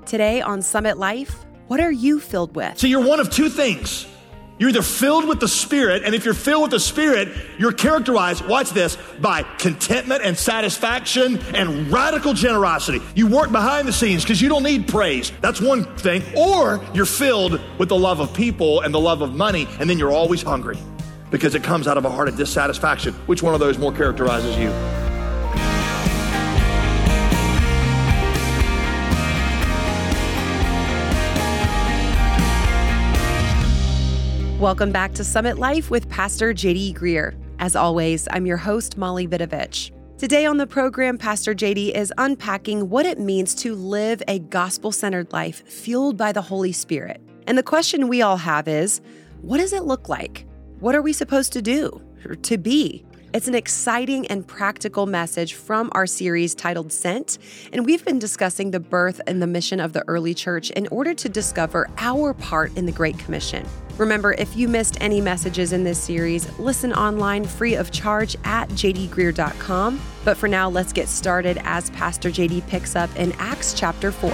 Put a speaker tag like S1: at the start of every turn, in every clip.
S1: Today on Summit Life, what are you filled with?
S2: So you're one of two things. You're either filled with the Spirit, and if you're filled with the Spirit, you're characterized, watch this, by contentment and satisfaction and radical generosity. You work behind the scenes because you don't need praise. That's one thing. Or you're filled with the love of people and the love of money, and then you're always hungry because it comes out of a heart of dissatisfaction. Which one of those more characterizes you?
S1: Welcome back to Summit Life with Pastor JD Greear. As always, I'm your host, Molly Vidovich. Today on the program, Pastor JD is unpacking what it means to live a gospel-centered life fueled by the Holy Spirit. And the question we all have is, what does it look like? What are we supposed to do or to be? It's an exciting and practical message from our series titled Sent, and we've been discussing the birth and the mission of the early church in order to discover our part in the Great Commission. Remember, if you missed any messages in this series, listen online free of charge at jdgreear.com. But for now, let's get started as Pastor JD picks up in Acts chapter 4.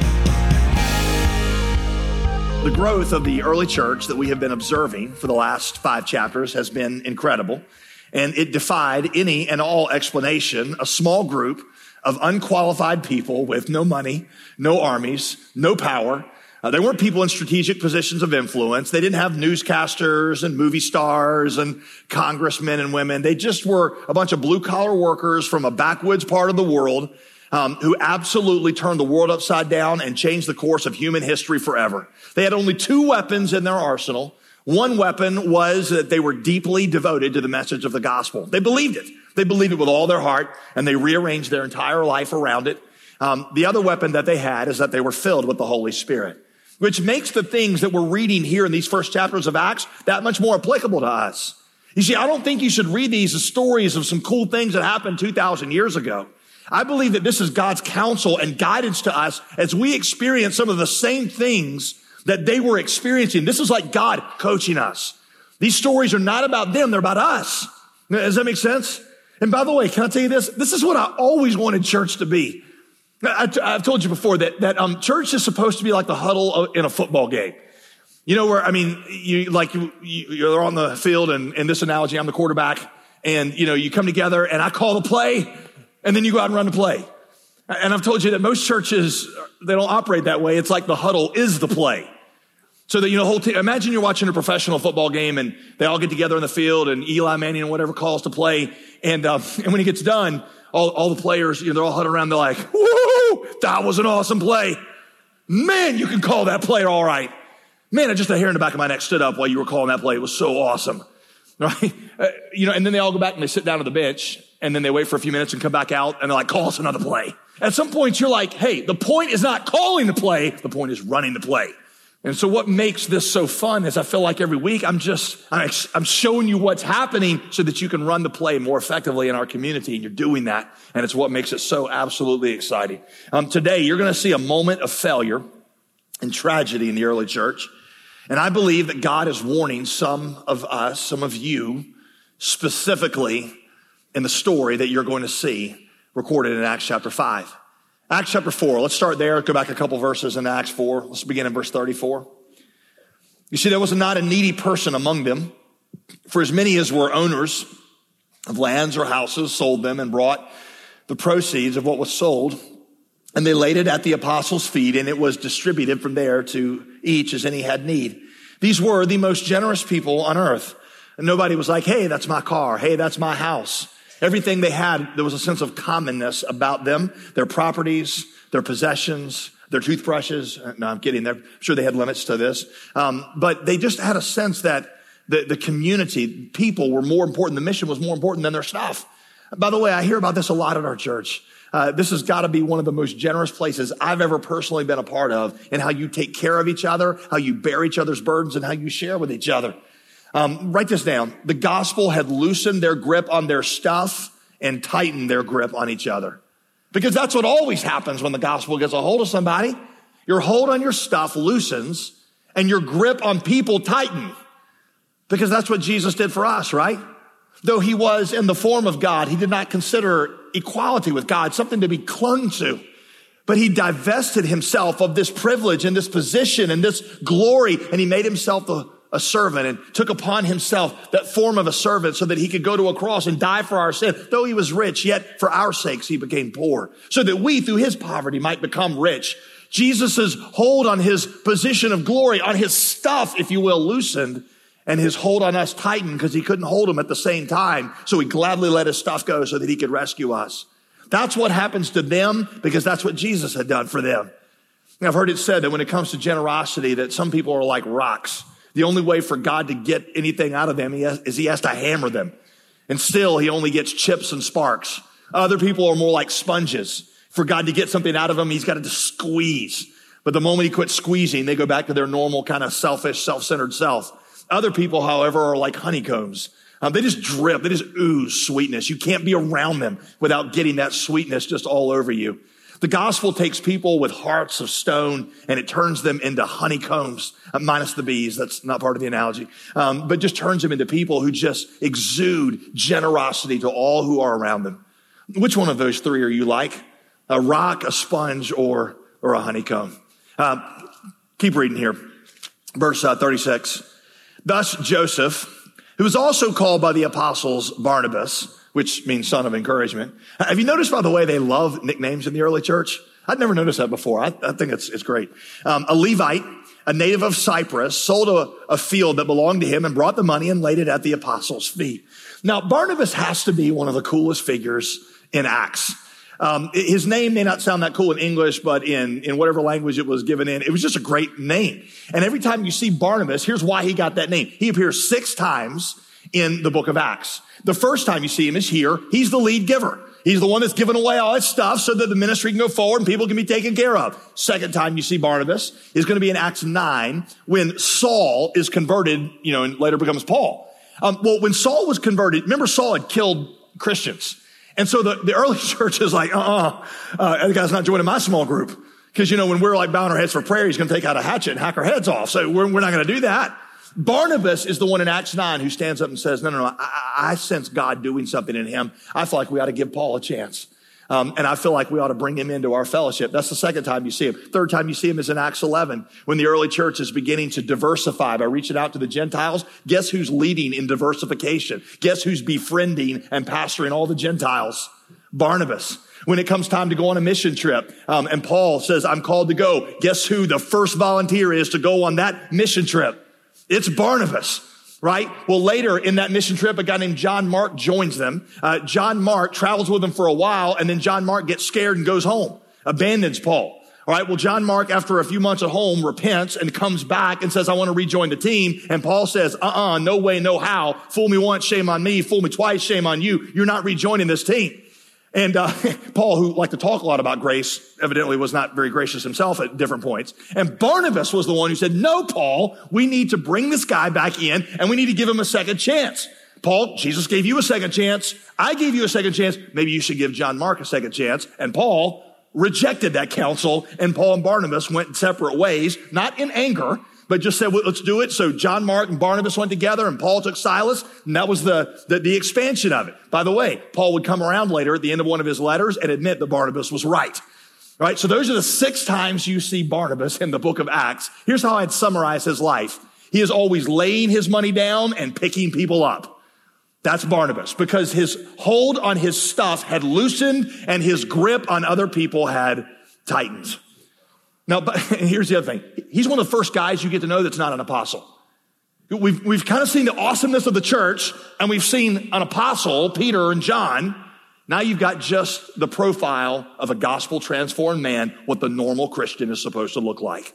S2: The growth of the early church that we have been observing for the last 5 chapters has been incredible. And it defied any and all explanation. A small group of unqualified people with no money, no armies, no power. They weren't people in strategic positions of influence. They didn't have newscasters and movie stars and congressmen and women. They just were a bunch of blue-collar workers from a backwoods part of the world who absolutely turned the world upside down and changed the course of human history forever. They had only 2 weapons in their arsenal. One weapon was that they were deeply devoted to the message of the gospel. They believed it. They believed it with all their heart, and they rearranged their entire life around it. The other weapon that they had is that they were filled with the Holy Spirit, which makes the things that we're reading here in these first chapters of Acts that much more applicable to us. You see, I don't think you should read these as stories of some cool things that happened 2,000 years ago. I believe that this is God's counsel and guidance to us as we experience some of the same things that they were experiencing. This is like God coaching us. These stories are not about them, they're about us. Does that make sense? And by the way, can I tell you this? This is what I always wanted church to be. I've told you before that church is supposed to be like the huddle in a football game. You know where, you're on the field, and in this analogy, I'm the quarterback, and you come together and I call the play, and then you go out and run the play. And I've told you that most churches, they don't operate that way. It's like the huddle is the play. So that, whole team, imagine you're watching a professional football game and they all get together in the field and Eli Manning and whatever calls to play. And when he gets done, all the players, they're all huddled around. They're like, woo, that was an awesome play. Man, you can call that play all right. Man, just a hair in the back of my neck stood up while you were calling that play. It was so awesome. Right? And then they all go back and they sit down on the bench, and then they wait for a few minutes and come back out and they're like, call us another play. At some point you're like, hey, the point is not calling the play. The point is running the play. And so what makes this so fun is I feel like every week I'm showing you what's happening so that you can run the play more effectively in our community. And you're doing that. And it's what makes it so absolutely exciting. Today you're going to see a moment of failure and tragedy in the early church. And I believe that God is warning some of us, some of you, specifically in the story that you're going to see recorded in Acts chapter 5. Acts chapter 4, let's start there. Go back a couple verses in Acts 4. Let's begin in verse 34. You see, there was not a needy person among them, for as many as were owners of lands or houses sold them and brought the proceeds of what was sold, and they laid it at the apostles' feet, and it was distributed from there to each as any had need. These were the most generous people on earth. And nobody was like, hey, that's my car. Hey, that's my house. Everything they had, there was a sense of commonness about them, their properties, their possessions, their toothbrushes. No, I'm kidding. I'm sure they had limits to this. But they just had a sense that the community, people were more important. The mission was more important than their stuff. By the way, I hear about this a lot at our church. This has got to be one of the most generous places I've ever personally been a part of in how you take care of each other, how you bear each other's burdens, and how you share with each other. Write this down. The gospel had loosened their grip on their stuff and tightened their grip on each other. Because that's what always happens when the gospel gets a hold of somebody. Your hold on your stuff loosens and your grip on people tightens. Because that's what Jesus did for us, right? Though he was in the form of God, he did not consider equality with God something to be clung to. But he divested himself of this privilege and this position and this glory, and he made himself a servant and took upon himself that form of a servant so that he could go to a cross and die for our sin. Though he was rich, yet for our sakes he became poor, so that we through his poverty might become rich. Jesus' hold on his position of glory, on his stuff, if you will, loosened, and his hold on us tightened because he couldn't hold him at the same time. So he gladly let his stuff go so that he could rescue us. That's what happens to them because that's what Jesus had done for them. And I've heard it said that when it comes to generosity, that some people are like rocks. The only way for God to get anything out of them is he has to hammer them. And still, he only gets chips and sparks. Other people are more like sponges. For God to get something out of them, he's got to just squeeze. But the moment he quits squeezing, they go back to their normal kind of selfish, self-centered self. Other people, however, are like honeycombs. They just drip. They just ooze sweetness. You can't be around them without getting that sweetness just all over you. The gospel takes people with hearts of stone and it turns them into honeycombs, minus the bees. That's not part of the analogy. But just turns them into people who just exude generosity to all who are around them. Which one of those three are you like? A rock, a sponge, or a honeycomb? Keep reading here. Verse 36. Thus Joseph, who was also called by the apostles Barnabas, which means son of encouragement. Have you noticed, by the way, they love nicknames in the early church? I'd never noticed that before. I think it's great. A Levite, a native of Cyprus, sold a field that belonged to him and brought the money and laid it at the apostles' feet. Now, Barnabas has to be one of the coolest figures in Acts. His name may not sound that cool in English, but in whatever language it was given in, it was just a great name. And every time you see Barnabas, here's why he got that name. He appears 6 times in the book of Acts. The first time you see him is here. He's the lead giver. He's the one that's giving away all his stuff so that the ministry can go forward and people can be taken care of. Second time you see Barnabas is going to be in Acts 9 when Saul is converted, and later becomes Paul. Well, when Saul was converted, remember Saul had killed Christians. And so the early church is like, that guy's not joining my small group. Because, when we're like bowing our heads for prayer, he's going to take out a hatchet and hack our heads off. So we're not going to do that. Barnabas is the one in Acts 9 who stands up and says, no, I sense God doing something in him. I feel like we ought to give Paul a chance. And I feel like we ought to bring him into our fellowship. That's the second time you see him. Third time you see him is in Acts 11, when the early church is beginning to diversify by reaching out to the Gentiles. Guess who's leading in diversification? Guess who's befriending and pastoring all the Gentiles? Barnabas. When it comes time to go on a mission trip, and Paul says, I'm called to go. Guess who the first volunteer is to go on that mission trip? It's Barnabas, right? Well, later in that mission trip, a guy named John Mark joins them. John Mark travels with them for a while, and then John Mark gets scared and goes home, abandons Paul. All right, well, John Mark, after a few months at home, repents and comes back and says, I want to rejoin the team. And Paul says, no way, no how. Fool me once, shame on me. Fool me twice, shame on you. You're not rejoining this team. And Paul, who liked to talk a lot about grace, evidently was not very gracious himself at different points. And Barnabas was the one who said, no, Paul, we need to bring this guy back in and we need to give him a second chance. Paul, Jesus gave you a second chance. I gave you a second chance. Maybe you should give John Mark a second chance. And Paul rejected that counsel, and Paul and Barnabas went separate ways, not in anger, but just said, well, let's do it. So John Mark and Barnabas went together, and Paul took Silas, and that was the expansion of it. By the way, Paul would come around later at the end of one of his letters and admit that Barnabas was right. Right? So those are the 6 times you see Barnabas in the book of Acts. Here's how I'd summarize his life. He is always laying his money down and picking people up. That's Barnabas, because his hold on his stuff had loosened and his grip on other people had tightened. Now, but here's the other thing. He's one of the first guys you get to know that's not an apostle. We've kind of seen the awesomeness of the church, and we've seen an apostle, Peter and John. Now you've got just the profile of a gospel-transformed man, what the normal Christian is supposed to look like.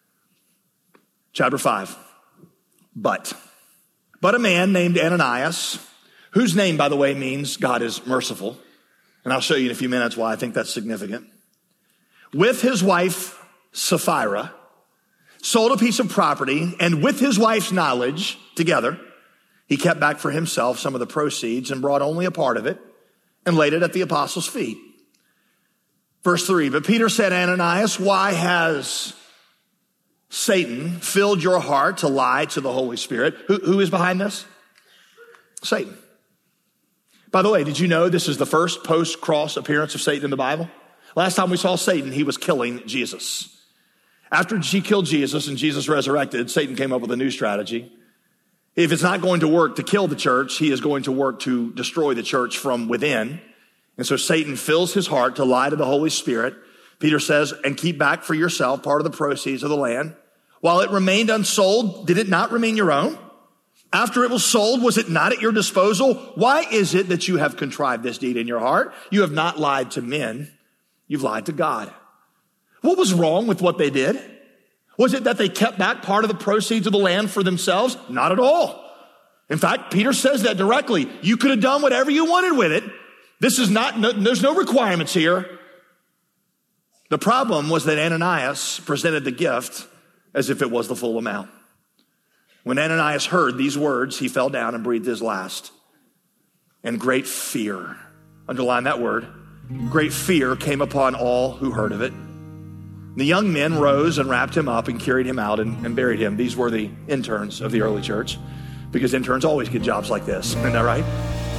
S2: Chapter 5. But a man named Ananias, whose name, by the way, means God is merciful. And I'll show you in a few minutes why I think that's significant. With his wife, Sapphira, sold a piece of property, and with his wife's knowledge together, he kept back for himself some of the proceeds and brought only a part of it and laid it at the apostles' feet. Verse 3, but Peter said, Ananias, why has Satan filled your heart to lie to the Holy Spirit? Who is behind this? Satan. By the way, did you know this is the first post-cross appearance of Satan in the Bible? Last time we saw Satan, he was killing Jesus. After she killed Jesus and Jesus resurrected, Satan came up with a new strategy. If it's not going to work to kill the church, he is going to work to destroy the church from within. And so Satan fills his heart to lie to the Holy Spirit. Peter says, and keep back for yourself part of the proceeds of the land. While it remained unsold, did it not remain your own? After it was sold, was it not at your disposal? Why is it that you have contrived this deed in your heart? You have not lied to men. You've lied to God. What was wrong with what they did? Was it that they kept back part of the proceeds of the land for themselves? Not at all. In fact, Peter says that directly. You could have done whatever you wanted with it. There's no requirements here. The problem was that Ananias presented the gift as if it was the full amount. When Ananias heard these words, he fell down and breathed his last. And great fear, underline that word, great fear came upon all who heard of it. The young men rose and wrapped him up and carried him out and buried him. These were the interns of the early church, because interns always get jobs like this. Isn't that right?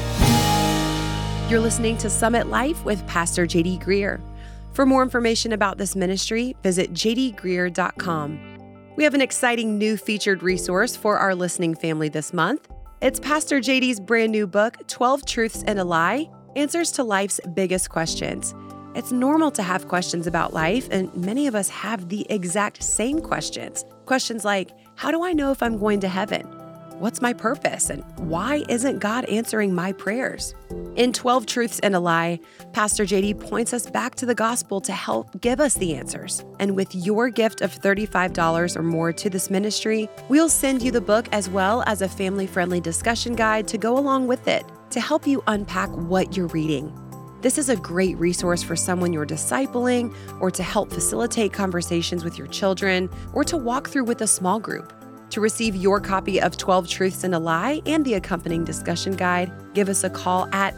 S1: You're listening to Summit Life with Pastor J.D. Greear. For more information about this ministry, visit jdgreear.com. We have an exciting new featured resource for our listening family this month. It's Pastor JD's brand new book, 12 Truths and a Lie, Answers to Life's Biggest Questions. It's normal to have questions about life, and many of us have the exact same questions. Questions like, how do I know if I'm going to heaven? What's my purpose? And why isn't God answering my prayers? In 12 Truths and a Lie, Pastor JD points us back to the gospel to help give us the answers. And with your gift of $35 or more to this ministry, we'll send you the book as well as a family-friendly discussion guide to go along with it to help you unpack what you're reading. This is a great resource for someone you're discipling, or to help facilitate conversations with your children, or to walk through with a small group. To receive your copy of 12 Truths and a Lie and the accompanying discussion guide, give us a call at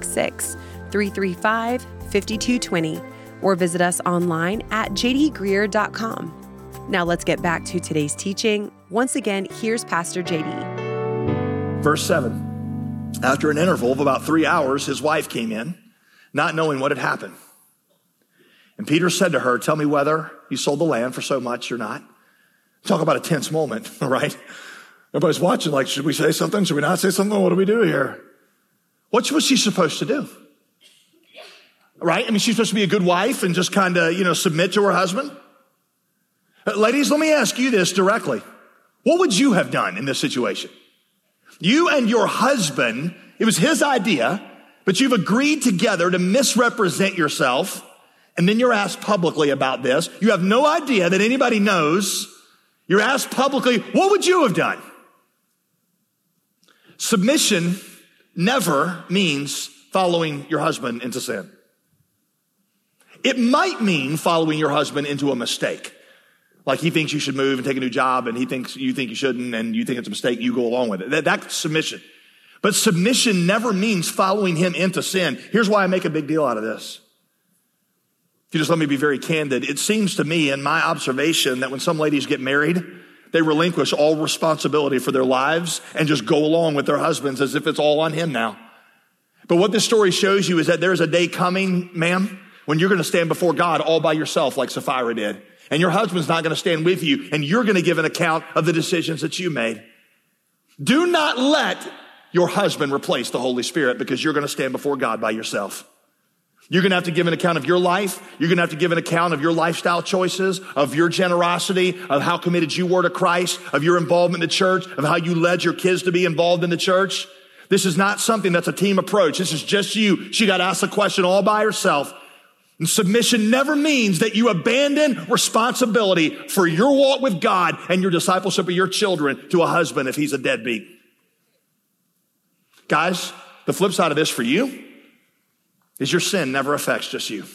S1: 866-335-5220 or visit us online at jdgreear.com. Now let's get back to today's teaching. Once again, here's Pastor JD.
S2: Verse 7. After an interval of about 3 hours, his wife came in, not knowing what had happened. And Peter said to her, tell me whether you sold the land for so much or not. Talk about a tense moment, right? Everybody's watching like, should we say something? Should we not say something? What do we do here? What was she supposed to do? Right? I mean, she's supposed to be a good wife and just kind of, submit to her husband. Ladies, let me ask you this directly. What would you have done in this situation? You and your husband, it was his idea, but you've agreed together to misrepresent yourself, and then you're asked publicly about this. You have no idea that anybody knows. You're asked publicly, what would you have done? Submission never means following your husband into sin. It might mean following your husband into a mistake. Like he thinks you should move and take a new job, and you think you shouldn't, and you think it's a mistake, you go along with it. That's submission. But submission never means following him into sin. Here's why I make a big deal out of this. If you just let me be very candid, it seems to me in my observation that when some ladies get married, they relinquish all responsibility for their lives and just go along with their husbands as if it's all on him now. But what this story shows you is that there's a day coming, ma'am, when you're going to stand before God all by yourself like Sapphira did. And your husband's not going to stand with you, and you're going to give an account of the decisions that you made. Do not let your husband replace the Holy Spirit, because you're going to stand before God by yourself. You're going to have to give an account of your life. You're going to have to give an account of your lifestyle choices, of your generosity, of how committed you were to Christ, of your involvement in the church, of how you led your kids to be involved in the church. This is not something that's a team approach. This is just you. She got asked the question all by herself. And submission never means that you abandon responsibility for your walk with God and your discipleship of your children to a husband if he's a deadbeat. Guys, the flip side of this for you is your sin never affects just you.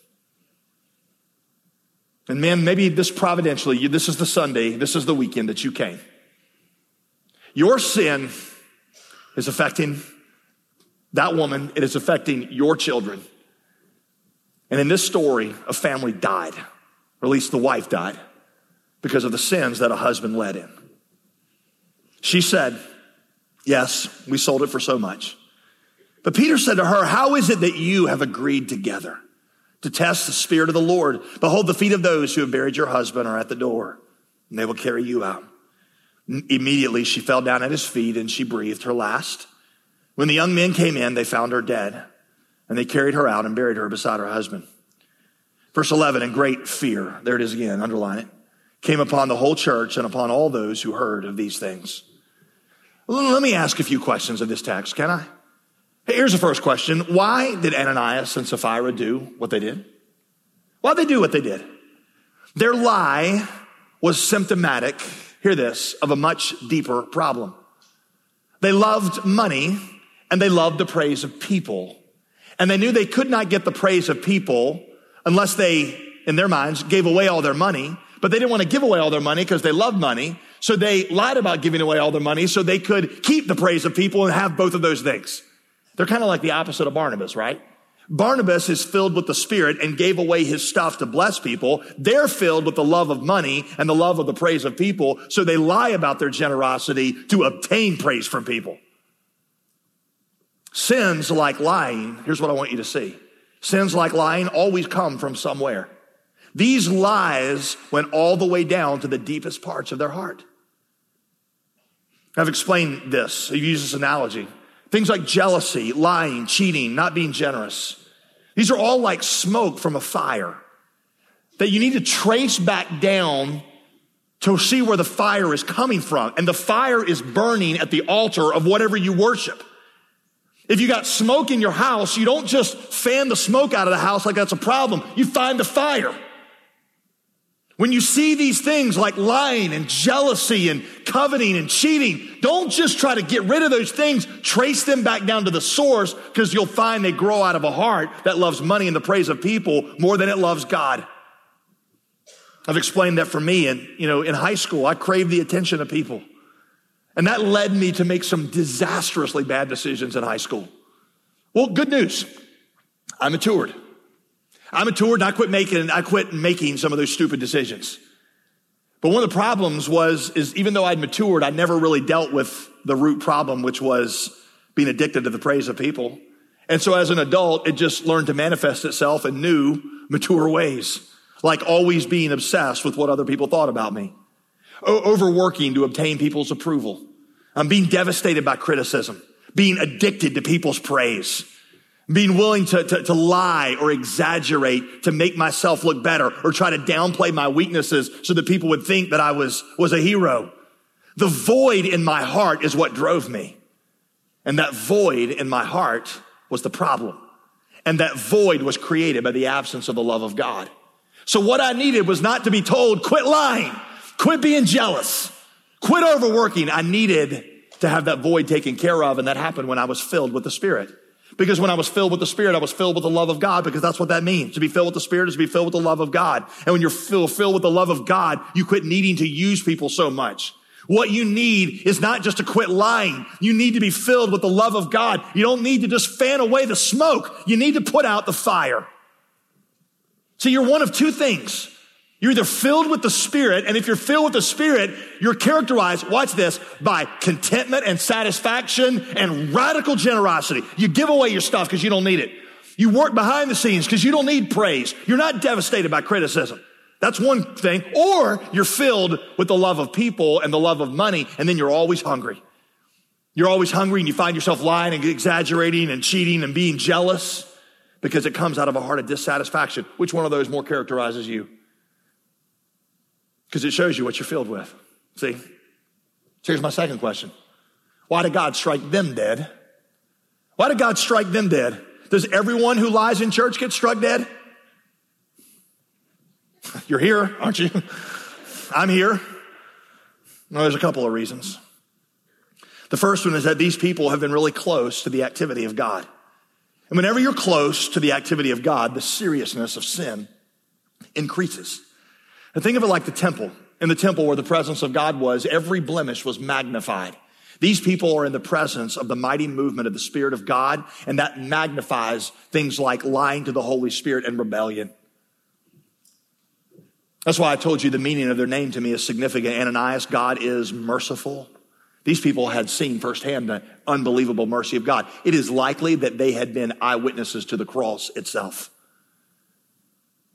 S2: And men, maybe this providentially, this is the Sunday, this is the weekend that you came. Your sin is affecting that woman. It is affecting your children. And in this story, a family died, or at least the wife died, because of the sins that a husband led in. She said, yes, we sold it for so much. But Peter said to her, how is it that you have agreed together to test the Spirit of the Lord. Behold, the feet of those who have buried your husband are at the door, and they will carry you out. Immediately she fell down at his feet, and she breathed her last. When the young men came in, they found her dead, and they carried her out and buried her beside her husband. Verse 11, and great fear, there it is again, underline it, came upon the whole church and upon all those who heard of these things. Let me ask a few questions of this text, can I? Here's the first question. Why did Ananias and Sapphira do what they did? Why'd they do what they did? Their lie was symptomatic, hear this, of a much deeper problem. They loved money and they loved the praise of people. And they knew they could not get the praise of people unless they, in their minds, gave away all their money. But they didn't want to give away all their money because they loved money. So they lied about giving away all their money so they could keep the praise of people and have both of those things. They're kind of like the opposite of Barnabas, right? Barnabas is filled with the Spirit and gave away his stuff to bless people. They're filled with the love of money and the love of the praise of people. So they lie about their generosity to obtain praise from people. Sins like lying, here's what I want you to see. Sins like lying always come from somewhere. These lies went all the way down to the deepest parts of their heart. I've explained this. I've used this analogy. Things like jealousy, lying, cheating, not being generous. These are all like smoke from a fire that you need to trace back down to see where the fire is coming from. And the fire is burning at the altar of whatever you worship. If you got smoke in your house, you don't just fan the smoke out of the house like that's a problem. You find the fire. When you see these things like lying and jealousy and coveting and cheating, don't just try to get rid of those things. Trace them back down to the source, because you'll find they grow out of a heart that loves money and the praise of people more than it loves God. I've explained that for me. And, in high school, I craved the attention of people. And that led me to make some disastrously bad decisions in high school. Well, good news. I matured and I quit making some of those stupid decisions. But one of the problems is even though I'd matured, I never really dealt with the root problem, which was being addicted to the praise of people. And so as an adult, it just learned to manifest itself in new, mature ways, like always being obsessed with what other people thought about me, overworking to obtain people's approval. I'm being devastated by criticism, being addicted to people's praise, being willing to lie or exaggerate to make myself look better, or try to downplay my weaknesses so that people would think that I was a hero. The void in my heart is what drove me. And that void in my heart was the problem. And that void was created by the absence of the love of God. So what I needed was not to be told, quit lying, quit being jealous, quit overworking. I needed to have that void taken care of. And that happened when I was filled with the Spirit. Because when I was filled with the Spirit, I was filled with the love of God, because that's what that means. To be filled with the Spirit is to be filled with the love of God. And when you're filled with the love of God, you quit needing to use people so much. What you need is not just to quit lying. You need to be filled with the love of God. You don't need to just fan away the smoke. You need to put out the fire. So you're one of two things. You're either filled with the Spirit, and if you're filled with the Spirit, you're characterized, watch this, by contentment and satisfaction and radical generosity. You give away your stuff because you don't need it. You work behind the scenes because you don't need praise. You're not devastated by criticism. That's one thing. Or you're filled with the love of people and the love of money, and then you're always hungry. You're always hungry, and you find yourself lying and exaggerating and cheating and being jealous because it comes out of a heart of dissatisfaction. Which one of those more characterizes you? Because it shows you what you're filled with. See? So here's my second question. Why did God strike them dead? Why did God strike them dead? Does everyone who lies in church get struck dead? You're here, aren't you? I'm here. Well, there's a couple of reasons. The first one is that these people have been really close to the activity of God. And whenever you're close to the activity of God, the seriousness of sin increases. And think of it like the temple. In the temple where the presence of God was, every blemish was magnified. These people are in the presence of the mighty movement of the Spirit of God, and that magnifies things like lying to the Holy Spirit and rebellion. That's why I told you the meaning of their name to me is significant. Ananias, God is merciful. These people had seen firsthand the unbelievable mercy of God. It is likely that they had been eyewitnesses to the cross itself.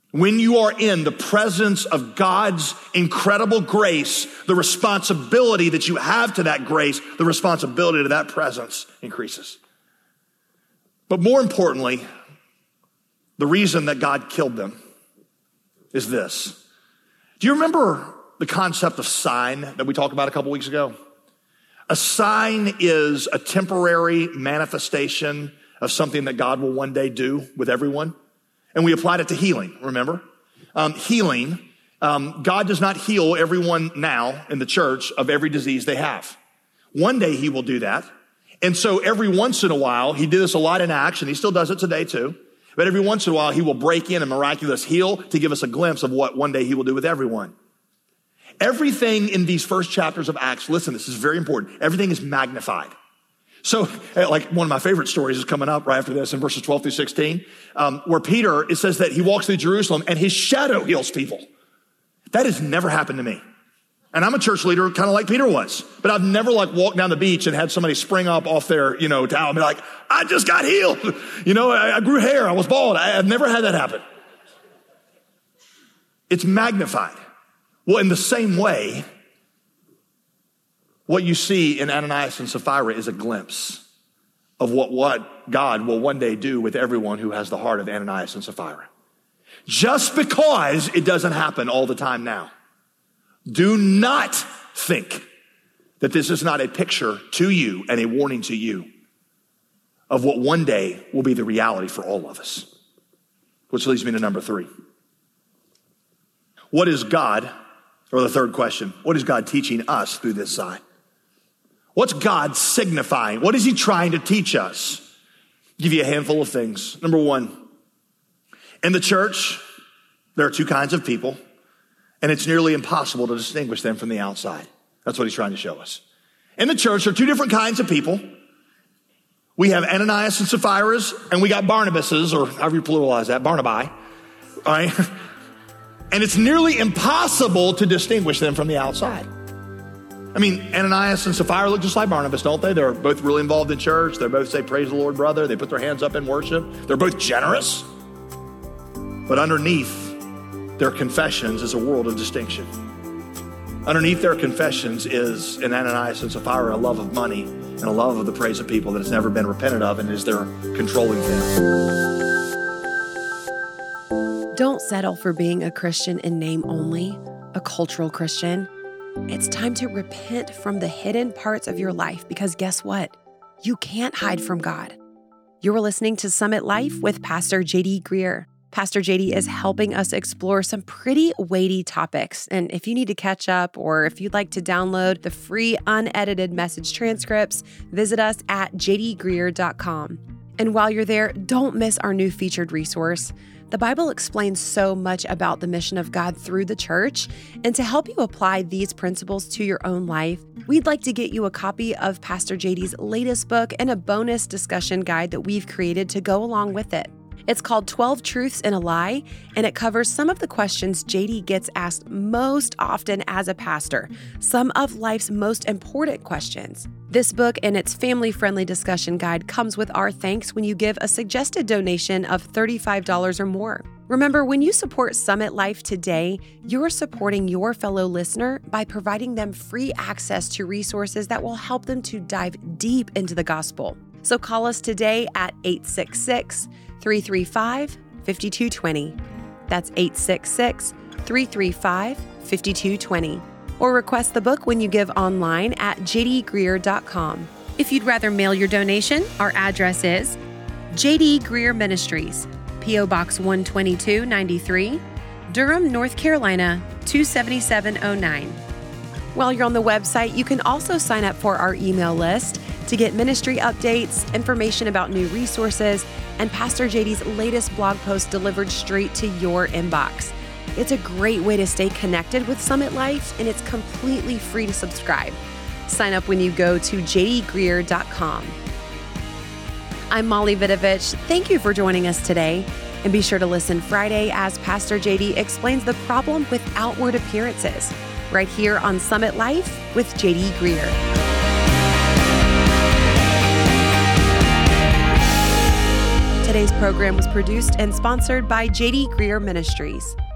S2: When you are in the presence of God's incredible grace, the responsibility that you have to that grace, the responsibility to that presence increases. But more importantly, the reason that God killed them is this. Do you remember the concept of sign that we talked about a couple weeks ago? A sign is a temporary manifestation of something that God will one day do with everyone. And we applied it to healing, remember? Healing, God does not heal everyone now in the church of every disease they have. One day he will do that. And so every once in a while, he did this a lot in Acts, and he still does it today too. But every once in a while, he will break in a miraculous heal to give us a glimpse of what one day he will do with everyone. Everything in these first chapters of Acts, listen, this is very important. Everything is magnified. So like one of my favorite stories is coming up right after this in verses 12 through 16, where Peter, it says that he walks through Jerusalem and his shadow heals people. That has never happened to me. And I'm a church leader kind of like Peter was, but I've never like walked down the beach and had somebody spring up off their, towel and be like, I just got healed. I grew hair. I was bald. I've never had that happen. It's magnified. Well, in the same way, what you see in Ananias and Sapphira is a glimpse of what God will one day do with everyone who has the heart of Ananias and Sapphira. Just because it doesn't happen all the time now. Do not think that this is not a picture to you and a warning to you of what one day will be the reality for all of us. Which leads me to number 3. What is God, or the third question, what is God teaching us through this sign? What's God signifying? What is he trying to teach us? I'll give you a handful of things. Number 1, in the church, there are 2 kinds of people, and it's nearly impossible to distinguish them from the outside. That's what he's trying to show us. In the church, there are 2 different kinds of people. We have Ananias and Sapphira's, and we got Barnabas's, or however you pluralize that, Barnabai. All right? And it's nearly impossible to distinguish them from the outside. I mean, Ananias and Sapphira look just like Barnabas, don't they? They're both really involved in church. They both say, praise the Lord, brother. They put their hands up in worship. They're both generous. But underneath their confessions is a world of distinction. Underneath their confessions is, in Ananias and Sapphira, a love of money and a love of the praise of people that has never been repented of and is their controlling them.
S1: Don't settle for being a Christian in name only, a cultural Christian. It's time to repent from the hidden parts of your life because guess what? You can't hide from God. You're listening to Summit Life with Pastor J.D. Greer. Pastor JD is helping us explore some pretty weighty topics. And if you need to catch up or if you'd like to download the free unedited message transcripts, visit us at jdgreer.com. And while you're there, don't miss our new featured resource. The Bible explains so much about the mission of God through the church. And to help you apply these principles to your own life, we'd like to get you a copy of Pastor JD's latest book and a bonus discussion guide that we've created to go along with it. It's called 12 Truths and a Lie, and it covers some of the questions JD gets asked most often as a pastor, some of life's most important questions. This book and its family-friendly discussion guide comes with our thanks when you give a suggested donation of $35 or more. Remember, when you support Summit Life today, you're supporting your fellow listener by providing them free access to resources that will help them to dive deep into the gospel. So call us today at 866-335-5220. That's 866-335-5220. Or request the book when you give online at jdgreer.com. If you'd rather mail your donation, our address is J.D. Greer Ministries, P.O. Box 12293, Durham, North Carolina, 27709. While you're on the website, you can also sign up for our email list to get ministry updates, information about new resources, and Pastor JD's latest blog post delivered straight to your inbox. It's a great way to stay connected with Summit Life, and it's completely free to subscribe. Sign up when you go to jdgreer.com. I'm Molly Vidovich. Thank you for joining us today. And be sure to listen Friday as Pastor JD explains the problem with outward appearances, right here on Summit Life with JD Greer. Today's program was produced and sponsored by J.D. Greear Ministries.